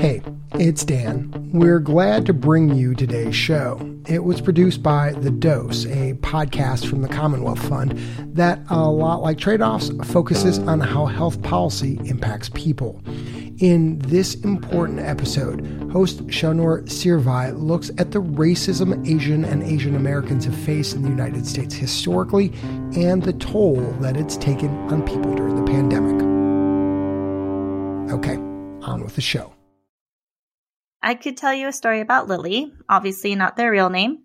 Hey, it's Dan. We're glad to bring you today's show. It was produced by The Dose, a podcast from the Commonwealth Fund that, a lot like Trade-Offs, focuses on how health policy impacts people. In this important episode, host Shanur Sirvai looks at the racism Asian and Asian Americans have faced in the United States historically and the toll that it's taken on people during the pandemic. Okay, on with the show. I could tell you a story about Lily, obviously not their real name.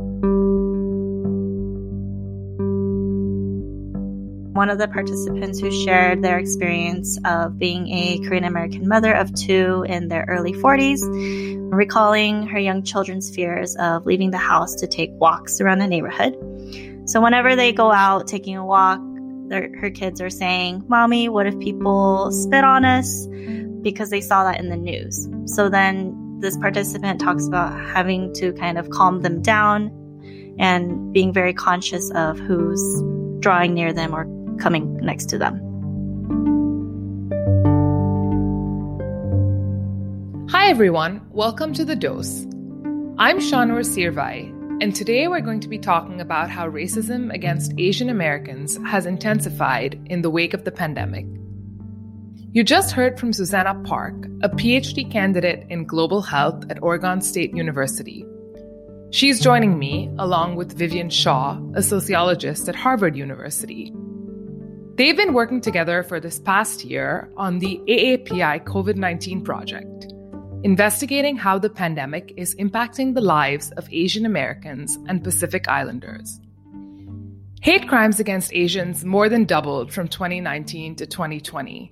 One of the participants who shared their experience of being a Korean American mother of two in their early 40s, recalling her young children's fears of leaving the house to take walks around the neighborhood. So whenever they go out taking a walk, her kids are saying, "Mommy, what if people spit on us?" Because they saw that in the news. So then this participant talks about having to kind of calm them down and being very conscious of who's drawing near them or coming next to them. Hi everyone, welcome to The Dose. I'm Shanur Sirvai, and today we're going to be talking about how racism against Asian Americans has intensified in the wake of the pandemic. You just heard from Susanna Park, a PhD candidate in global health at Oregon State University. She's joining me, along with Vivian Shaw, a sociologist at Harvard University. They've been working together for this past year on the AAPI COVID-19 project, investigating how the pandemic is impacting the lives of Asian Americans and Pacific Islanders. Hate crimes against Asians more than doubled from 2019 to 2020.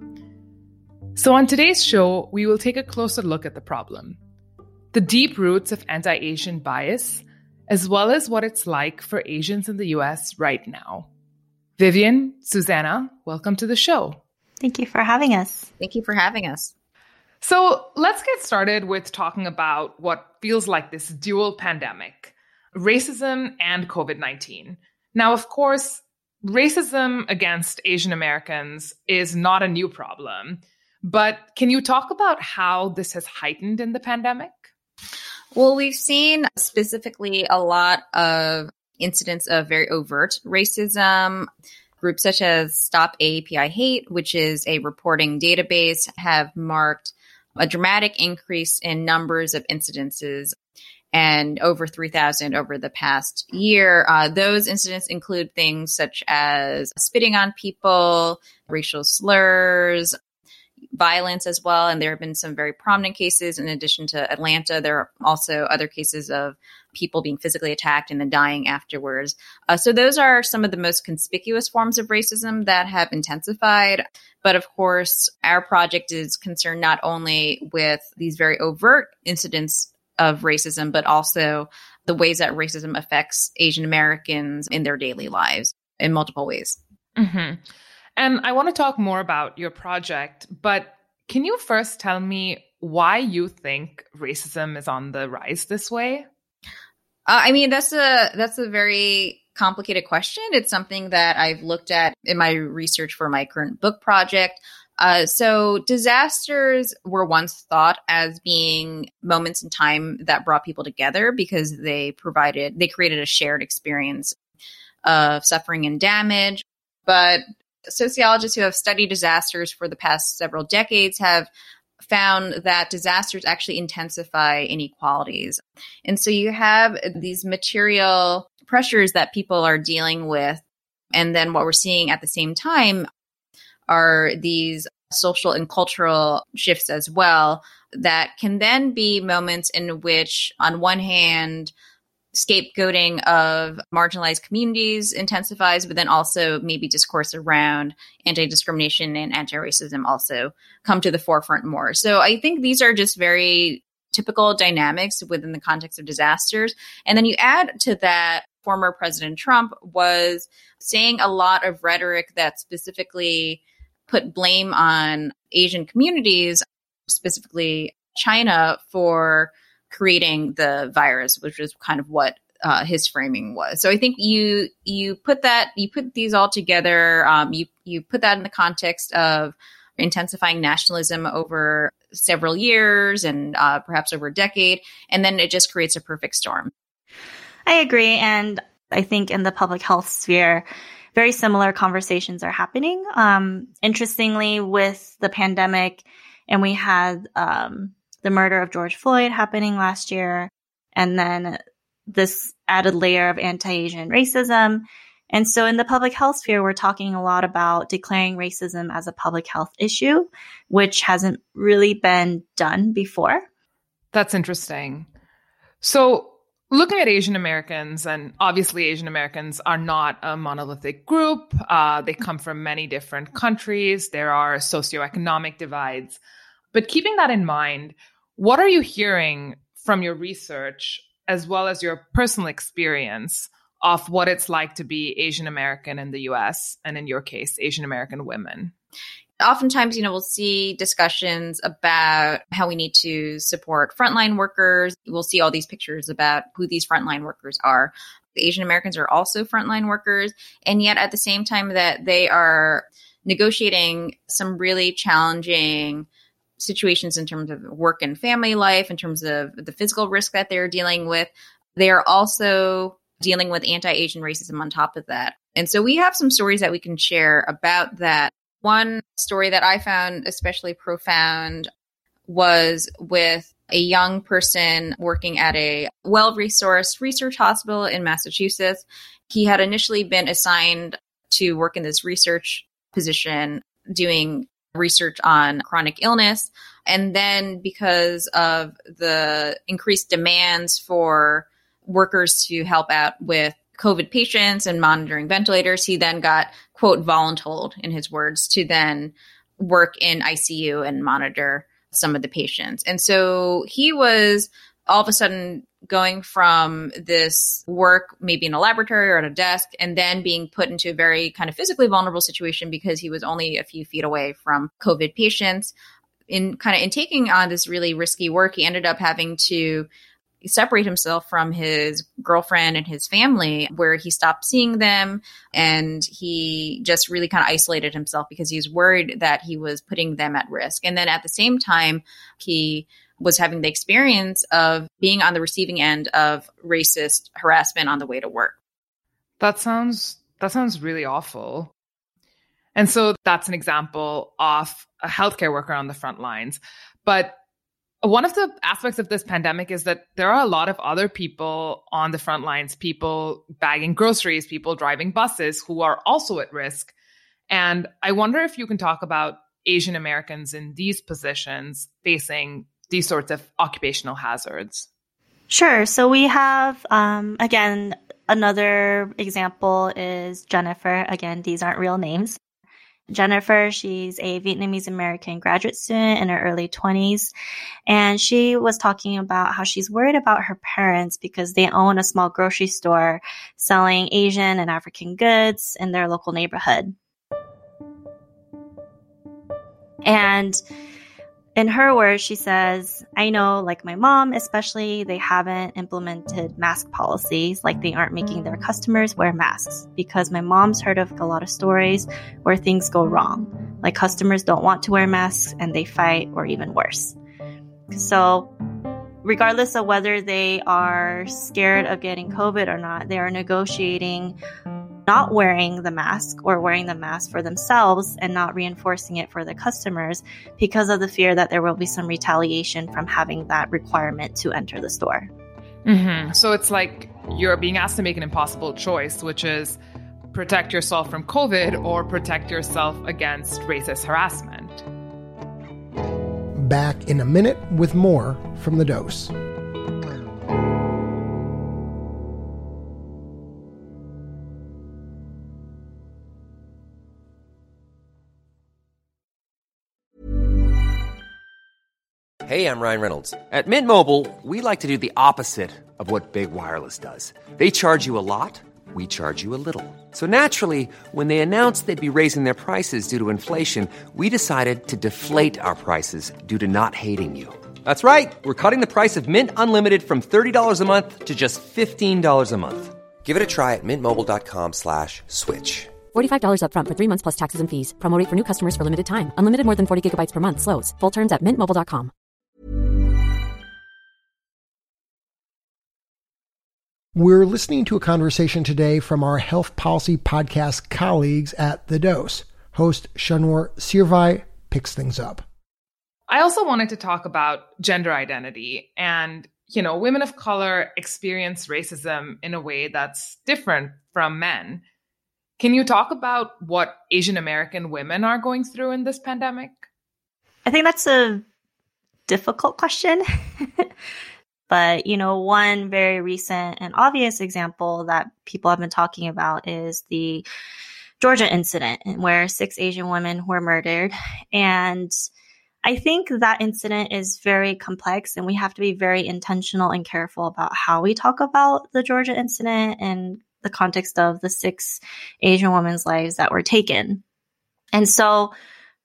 So on today's show, we will take a closer look at the problem, the deep roots of anti-Asian bias, as well as what it's like for Asians in the US right now. Vivian, Susanna, welcome to the show. Thank you for having us. Thank you for having us. So let's get started with talking about what feels like this dual pandemic, racism and COVID-19. Now, of course, racism against Asian Americans is not a new problem. But can you talk about how this has heightened in the pandemic? Well, we've seen specifically a lot of incidents of very overt racism. Groups such as Stop AAPI Hate, which is a reporting database, have marked a dramatic increase in numbers of incidences and over 3,000 over the past year. Those incidents include things such as spitting on people, racial slurs, violence as well. And there have been some very prominent cases. In addition to Atlanta, there are also other cases of people being physically attacked and then dying afterwards. So those are some of the most conspicuous forms of racism that have intensified. But of course, our project is concerned not only with these very overt incidents of racism, but also the ways that racism affects Asian Americans in their daily lives in multiple ways. Mm-hmm. And I want to talk more about your project, but can you first tell me why you think racism is on the rise this way? That's a very complicated question. It's something that I've looked at in my research for my current book project. So disasters were once thought as being moments in time that brought people together because they created a shared experience of suffering and damage. But sociologists who have studied disasters for the past several decades have found that disasters actually intensify inequalities. And so you have these material pressures that people are dealing with. And then what we're seeing at the same time are these social and cultural shifts as well that can then be moments in which, on one hand, scapegoating of marginalized communities intensifies, but then also maybe discourse around anti-discrimination and anti-racism also come to the forefront more. So I think these are just very typical dynamics within the context of disasters. And then you add to that, former President Trump was saying a lot of rhetoric that specifically put blame on Asian communities, specifically China, for creating the virus, which is kind of what his framing was. So I think you put these all together. You put that in the context of intensifying nationalism over several years and perhaps over a decade. And then it just creates a perfect storm. I agree. And I think in the public health sphere, very similar conversations are happening. Interestingly, with the pandemic, and we had the murder of George Floyd happening last year, and then this added layer of anti-Asian racism. And so in the public health sphere, we're talking a lot about declaring racism as a public health issue, which hasn't really been done before. That's interesting. So looking at Asian Americans, and obviously Asian Americans are not a monolithic group. They come from many different countries. There are socioeconomic divides. But keeping that in mind, what are you hearing from your research as well as your personal experience of what it's like to be Asian American in the US, and in your case, Asian American women? Oftentimes, we'll see discussions about how we need to support frontline workers. We'll see all these pictures about who these frontline workers are. The Asian Americans are also frontline workers. And yet at the same time that they are negotiating some really challenging situations in terms of work and family life, in terms of the physical risk that they're dealing with, they are also dealing with anti-Asian racism on top of that. And so we have some stories that we can share about that. One story that I found especially profound was with a young person working at a well-resourced research hospital in Massachusetts. He had initially been assigned to work in this research position doing research on chronic illness. And then because of the increased demands for workers to help out with COVID patients and monitoring ventilators, he then got, quote, voluntold, in his words, to then work in ICU and monitor some of the patients. And so he was all of a sudden going from this work, maybe in a laboratory or at a desk, and then being put into a very kind of physically vulnerable situation because he was only a few feet away from COVID patients. In taking on this really risky work, he ended up having to separate himself from his girlfriend and his family, where he stopped seeing them, and he just really kind of isolated himself because he was worried that he was putting them at risk. And then at the same time, he was having the experience of being on the receiving end of racist harassment on the way to work. That sounds really awful. And so that's an example of a healthcare worker on the front lines. But one of the aspects of this pandemic is that there are a lot of other people on the front lines, people bagging groceries, people driving buses, who are also at risk. And I wonder if you can talk about Asian Americans in these positions facing these sorts of occupational hazards. Sure. So we have, again, another example is Jennifer. Again, these aren't real names. Jennifer, she's a Vietnamese American graduate student in her early 20s. And she was talking about how she's worried about her parents because they own a small grocery store selling Asian and African goods in their local neighborhood. And in her words, she says, I know, like my mom especially, they haven't implemented mask policies, like they aren't making their customers wear masks, because my mom's heard of a lot of stories where things go wrong, like customers don't want to wear masks and they fight, or even worse. So regardless of whether they are scared of getting COVID or not, they are negotiating not wearing the mask, or wearing the mask for themselves and not reinforcing it for the customers, because of the fear that there will be some retaliation from having that requirement to enter the store. Mm-hmm. So it's like you're being asked to make an impossible choice, which is protect yourself from COVID or protect yourself against racist harassment. Back in a minute with more from The Dose. Hey, I'm Ryan Reynolds. At Mint Mobile, we like to do the opposite of what Big Wireless does. They charge you a lot, we charge you a little. So naturally, when they announced they'd be raising their prices due to inflation, we decided to deflate our prices due to not hating you. That's right. We're cutting the price of Mint Unlimited from $30 a month to just $15 a month. Give it a try at mintmobile.com/switch. $45 up front for 3 months plus taxes and fees. Promo rate for new customers for limited time. Unlimited more than 40 gigabytes per month slows. Full terms at mintmobile.com. We're listening to a conversation today from our Health Policy Podcast colleagues at The Dose. Host Shanwar Sirvai picks things up. I also wanted to talk about gender identity. And, women of color experience racism in a way that's different from men. Can you talk about what Asian American women are going through in this pandemic? I think that's a difficult question. But, one very recent and obvious example that people have been talking about is the Georgia incident where 6 Asian women were murdered. And I think that incident is very complex, and we have to be very intentional and careful about how we talk about the Georgia incident and the context of the 6 Asian women's lives that were taken. And so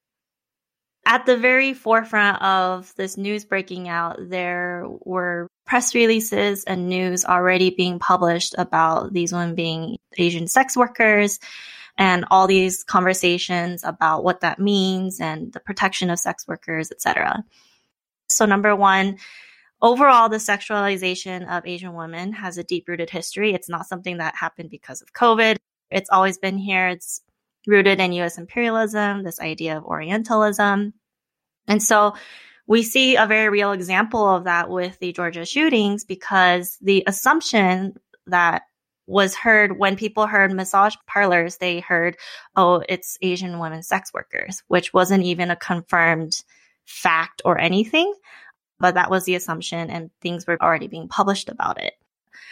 at the very forefront of this news breaking out, there were press releases and news already being published about these women being Asian sex workers and all these conversations about what that means and the protection of sex workers, etc. So number one, overall, the sexualization of Asian women has a deep-rooted history. It's not something that happened because of COVID. It's always been here. It's rooted in U.S. imperialism, this idea of Orientalism. And so we see a very real example of that with the Georgia shootings, because the assumption that was heard when people heard massage parlors, they heard, oh, it's Asian women sex workers, which wasn't even a confirmed fact or anything. But that was the assumption, and things were already being published about it.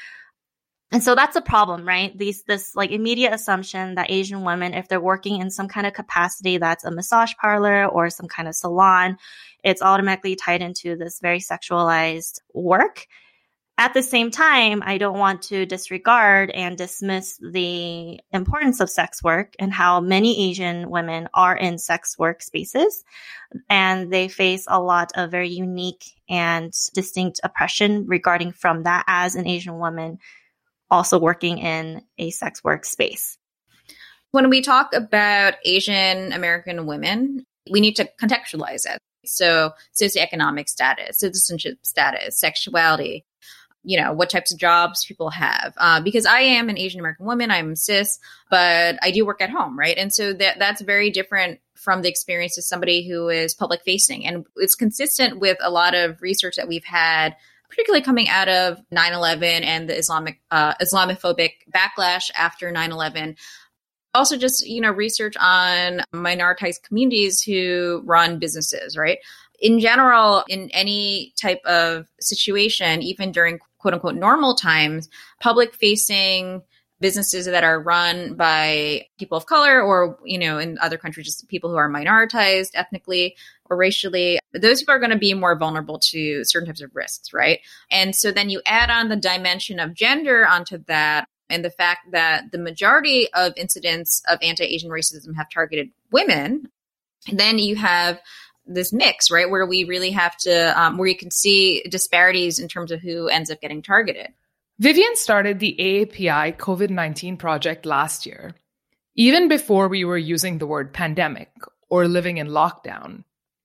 And so that's a problem, right? This immediate assumption that Asian women, if they're working in some kind of capacity that's a massage parlor or some kind of salon, it's automatically tied into this very sexualized work. At the same time, I don't want to disregard and dismiss the importance of sex work and how many Asian women are in sex work spaces, and they face a lot of very unique and distinct oppression regarding from that as an Asian woman also working in a sex work space. When we talk about Asian American women, we need to contextualize it. So socioeconomic status, citizenship status, sexuality, what types of jobs people have. Because I am an Asian American woman, I'm cis, but I do work at home, right? And so that's very different from the experience of somebody who is public facing. And it's consistent with a lot of research that we've had, particularly coming out of 9/11 and the Islamophobic backlash after 9/11. Also just, research on minoritized communities who run businesses, right? In general, in any type of situation, even during quote unquote normal times, public facing businesses that are run by people of color or, in other countries, just people who are minoritized ethnically or racially, those people are going to be more vulnerable to certain types of risks, right? And so then you add on the dimension of gender onto that, and the fact that the majority of incidents of anti-Asian racism have targeted women, then you have this mix, right, where we really have to, where you can see disparities in terms of who ends up getting targeted. Vivian started the AAPI COVID-19 project last year, even before we were using the word pandemic or living in lockdown.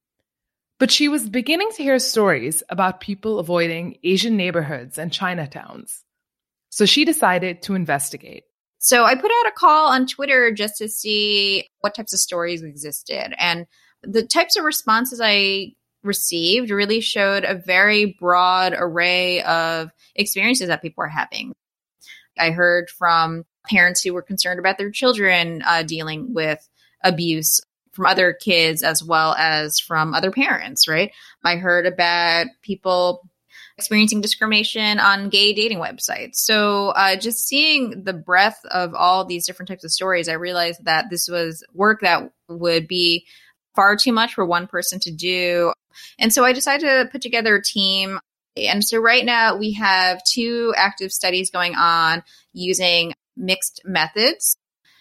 But she was beginning to hear stories about people avoiding Asian neighborhoods and Chinatowns. So she decided to investigate. So I put out a call on Twitter just to see what types of stories existed. And the types of responses I received really showed a very broad array of experiences that people are having. I heard from parents who were concerned about their children dealing with abuse from other kids as well as from other parents, right? I heard about people experiencing discrimination on gay dating websites. So just seeing the breadth of all these different types of stories, I realized that this was work that would be far too much for one person to do. And so I decided to put together a team. And so right now we have 2 active studies going on using mixed methods.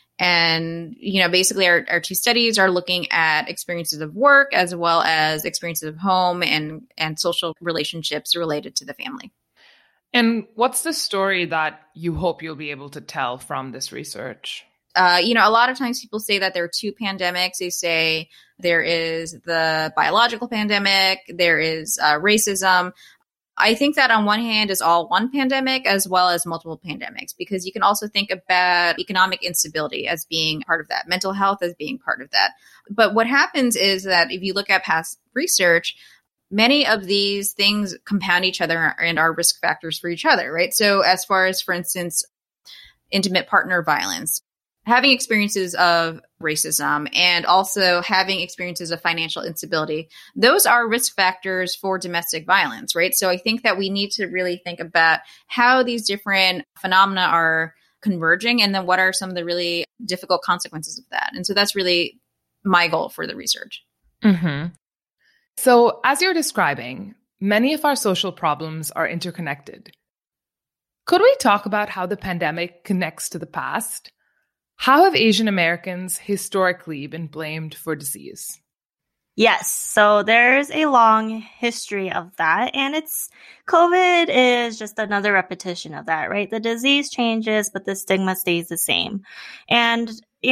And, basically our 2 studies are looking at experiences of work as well as experiences of home and social relationships related to the family. And what's the story that you hope you'll be able to tell from this research? A lot of times people say that there are two pandemics. They say there is the biological pandemic, there is racism. I think that on one hand is all one pandemic as well as multiple pandemics, because you can also think about economic instability as being part of that, mental health as being part of that. But what happens is that if you look at past research, many of these things compound each other and are risk factors for each other, right? So as far as, for instance, intimate partner violence, having experiences of racism and also having experiences of financial instability, those are risk factors for domestic violence, right? So I think that we need to really think about how these different phenomena are converging and then what are some of the really difficult consequences of that. And so that's really my goal for the research. Mm-hmm. So as you're describing, many of our social problems are interconnected. Could we talk about how the pandemic connects to the past? How have Asian Americans historically been blamed for disease? Yes, so there's a long history of that, and COVID is just another repetition of that, right? The disease changes, but the stigma stays the same. And,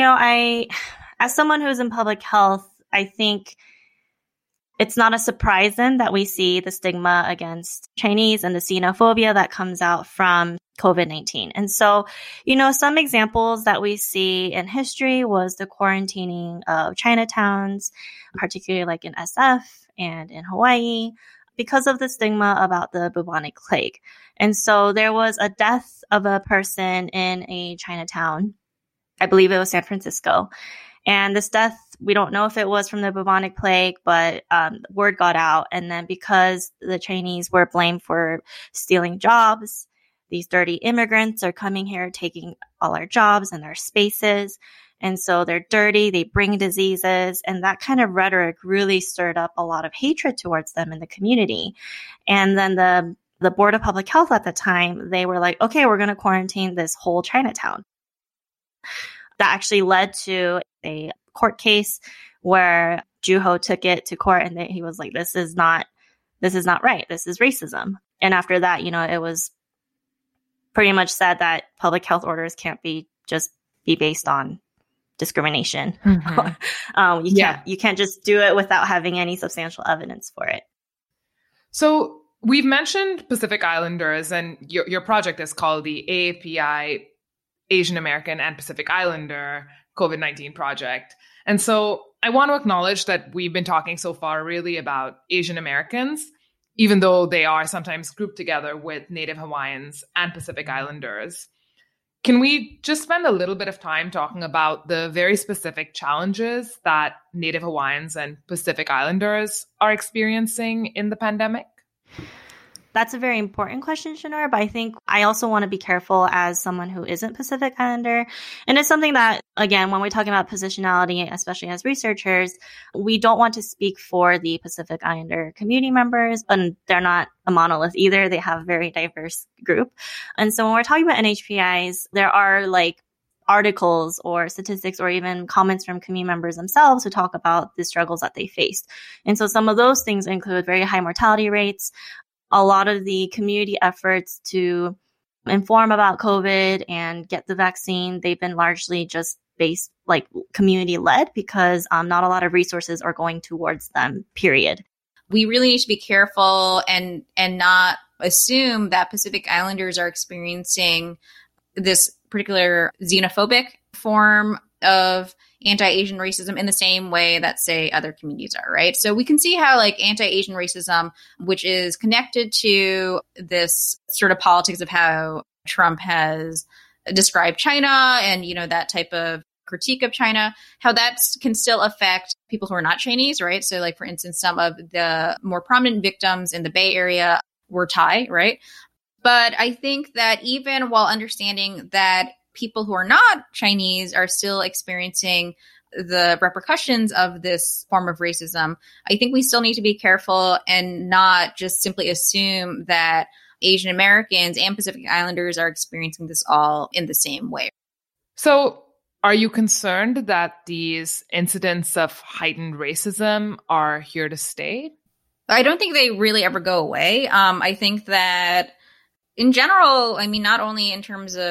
as someone who's in public health, I think it's not a surprise then that we see the stigma against Chinese and the xenophobia that comes out from COVID-19. And so, some examples that we see in history was the quarantining of Chinatowns, particularly like in SF and in Hawaii, because of the stigma about the bubonic plague. And so there was a death of a person in a Chinatown. I believe it was San Francisco. And this death, we don't know if it was from the bubonic plague, but word got out. And then because the Chinese were blamed for stealing jobs, these dirty immigrants are coming here, taking all our jobs and our spaces. And so they're dirty, they bring diseases. And that kind of rhetoric really stirred up a lot of hatred towards them in the community. And then the Board of Public Health at the time, they were like, okay, we're going to quarantine this whole Chinatown. That actually led to a court case where Juho took it to court and he was like, this is not right. This is racism. And after that, it was pretty much said that public health orders can't be based on discrimination. Mm-hmm. You can't just do it without having any substantial evidence for it. So we've mentioned Pacific Islanders, and your project is called the AAPI Asian American and Pacific Islander COVID-19 project. And so I want to acknowledge that we've been talking so far really about Asian Americans, even though they are sometimes grouped together with Native Hawaiians and Pacific Islanders. Can we just spend a little bit of time talking about the very specific challenges that Native Hawaiians and Pacific Islanders are experiencing in the pandemic? That's a very important question, Shanur, but I think I also want to be careful as someone who isn't Pacific Islander. And it's something that, again, when we're talking about positionality, especially as researchers, we don't want to speak for the Pacific Islander community members, and they're not a monolith either. They have a very diverse group. And so when we're talking about NHPIs, there are articles or statistics or even comments from community members themselves who talk about the struggles that they faced. And so some of those things include very high mortality rates, a lot of the community efforts to inform about COVID and get the vaccine, they've been largely just based community led because not a lot of resources are going towards them, period. We really need to be careful and not assume that Pacific Islanders are experiencing this particular xenophobic form of anti-Asian racism in the same way that, say, other communities are, right? So we can see how anti-Asian racism, which is connected to this sort of politics of how Trump has described China and, that type of critique of China, how that can still affect people who are not Chinese, right? So for instance, some of the more prominent victims in the Bay Area were Thai, right? But I think that even while understanding that people who are not Chinese are still experiencing the repercussions of this form of racism, I think we still need to be careful and not just simply assume that Asian Americans and Pacific Islanders are experiencing this all in the same way. So are you concerned that these incidents of heightened racism are here to stay? I don't think they really ever go away. I think that in general, not only in terms of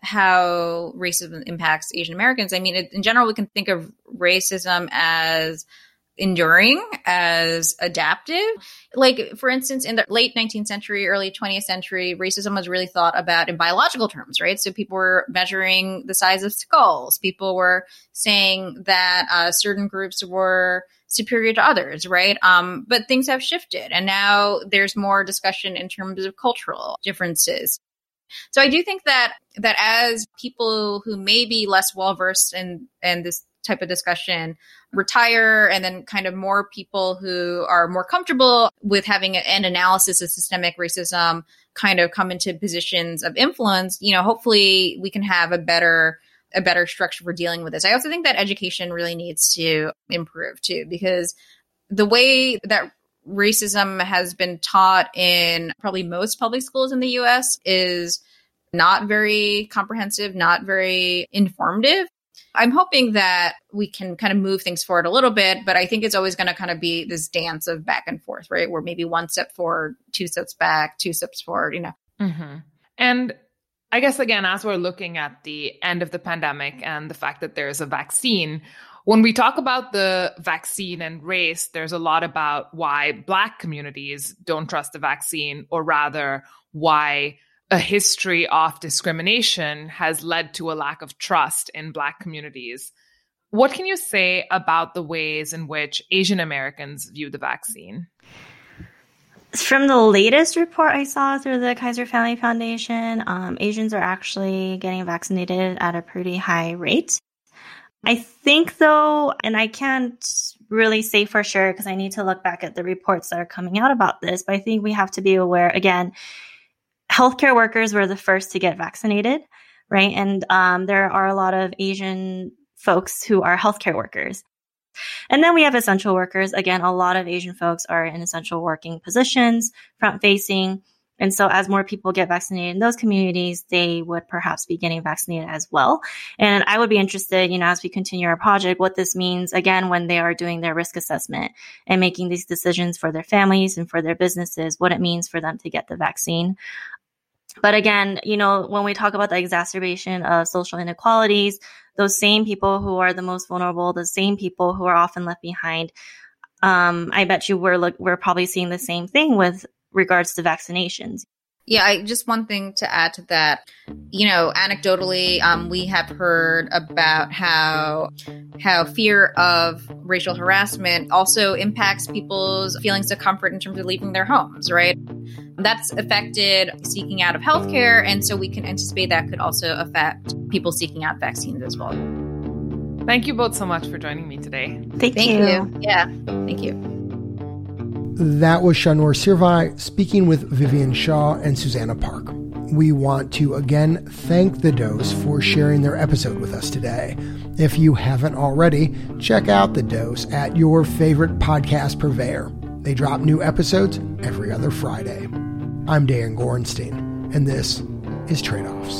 how racism impacts Asian Americans, I mean, in general, we can think of racism as enduring, as adaptive. Like, for instance, in the late 19th century, early 20th century, racism was really thought about in biological terms, right? So people were measuring the size of skulls. People were saying that certain groups were superior to others, right? But things have shifted, and now there's more discussion in terms of cultural differences. So I do think that as people who may be less well-versed in this type of discussion retire, and then kind of more people who are more comfortable with having an analysis of systemic racism kind of come into positions of influence, hopefully we can have a better structure for dealing with this. I also think that education really needs to improve too, because the way that racism has been taught in probably most public schools in the US is not very comprehensive, not very informative. I'm hoping that we can kind of move things forward a little bit, but I think it's always going to kind of be this dance of back and forth, right? Where maybe one step forward, two steps back, two steps forward, Mm-hmm. And I guess, again, as we're looking at the end of the pandemic and the fact that there's a vaccine, when we talk about the vaccine and race, there's a lot about why Black communities don't trust the vaccine, or rather why a history of discrimination has led to a lack of trust in Black communities. What can you say about the ways in which Asian Americans view the vaccine? From the latest report I saw through the Kaiser Family Foundation, Asians are actually getting vaccinated at a pretty high rate. I think, though, and I can't really say for sure because I need to look back at the reports that are coming out about this, but I think we have to be aware, again, healthcare workers were the first to get vaccinated, right? And there are a lot of Asian folks who are healthcare workers. And then we have essential workers. Again, a lot of Asian folks are in essential working positions, front facing. And so as more people get vaccinated in those communities, they would perhaps be getting vaccinated as well. And I would be interested, as we continue our project, what this means, again, when they are doing their risk assessment and making these decisions for their families and for their businesses, what it means for them to get the vaccine. But again, when we talk about the exacerbation of social inequalities, those same people who are the most vulnerable, the same people who are often left behind, I bet you we're probably seeing the same thing with regards to vaccinations. Yeah, just one thing to add to that, anecdotally, we have heard about how fear of racial harassment also impacts people's feelings of comfort in terms of leaving their homes, right? That's affected seeking out of healthcare, and so we can anticipate that could also affect people seeking out vaccines as well. Thank you both so much for joining me today. Thank you. Yeah, thank you. That was Shanur Sirvai speaking with Vivian Shaw and Susanna Park. We want to again thank The Dose for sharing their episode with us today. If you haven't already, check out The Dose at your favorite podcast purveyor. They drop new episodes every other Friday. I'm Dan Gorenstein, and this is Trade-Offs.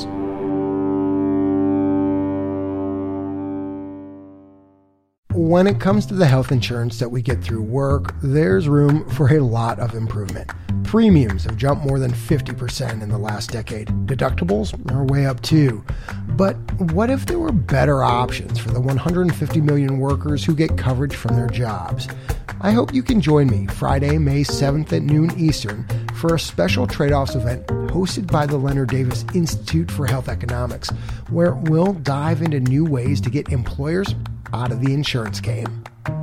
When it comes to the health insurance that we get through work, there's room for a lot of improvement. Premiums have jumped more than 50% in the last decade. Deductibles are way up too. But what if there were better options for the 150 million workers who get coverage from their jobs? I hope you can join me Friday, May 7th at noon Eastern for a special Trade-Offs event hosted by the Leonard Davis Institute for Health Economics, where we'll dive into new ways to get employers out of the insurance game.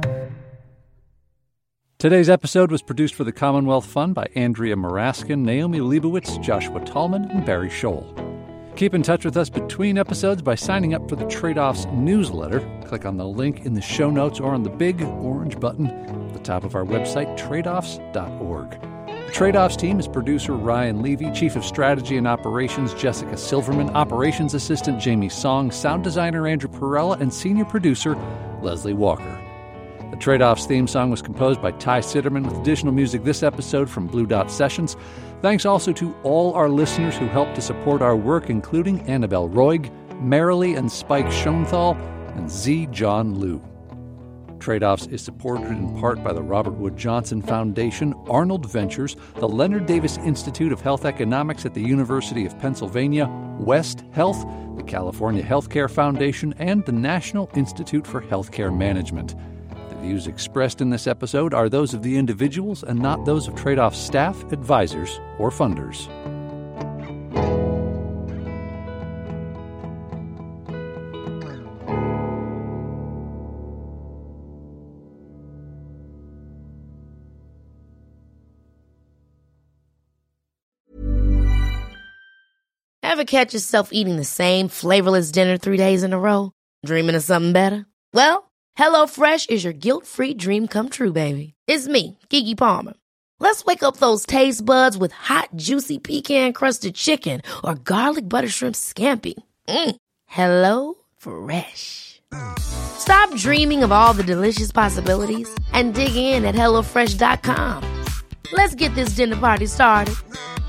Today's episode was produced for the Commonwealth Fund by Andrea Maraskin, Naomi Leibowitz, Joshua Tallman, and Barry Scholl. Keep in touch with us between episodes by signing up for the Trade-Offs newsletter. Click on the link in the show notes or on the big orange button at the top of our website, tradeoffs.org. The Trade-Offs team is producer Ryan Levy, Chief of Strategy and Operations Jessica Silverman, Operations Assistant Jamie Song, Sound Designer Andrew Perella, and Senior Producer Leslie Walker. The Trade-Offs theme song was composed by Ty Sitterman with additional music this episode from Blue Dot Sessions. Thanks also to all our listeners who helped to support our work, including Annabelle Roig, Marilee and Spike Schoenthal, and Z. John Liu. Trade-Offs is supported in part by the Robert Wood Johnson Foundation, Arnold Ventures, the Leonard Davis Institute of Health Economics at the University of Pennsylvania, West Health, the California Healthcare Foundation, and the National Institute for Healthcare Management. The views expressed in this episode are those of the individuals and not those of Trade-Off's staff, advisors, or funders. Ever catch yourself eating the same flavorless dinner 3 days in a row? Dreaming of something better? Well, HelloFresh is your guilt-free dream come true, baby. It's me, Keke Palmer. Let's wake up those taste buds with hot, juicy pecan-crusted chicken or garlic butter shrimp scampi. Hello Fresh. Stop dreaming of all the delicious possibilities and dig in at HelloFresh.com. Let's get this dinner party started.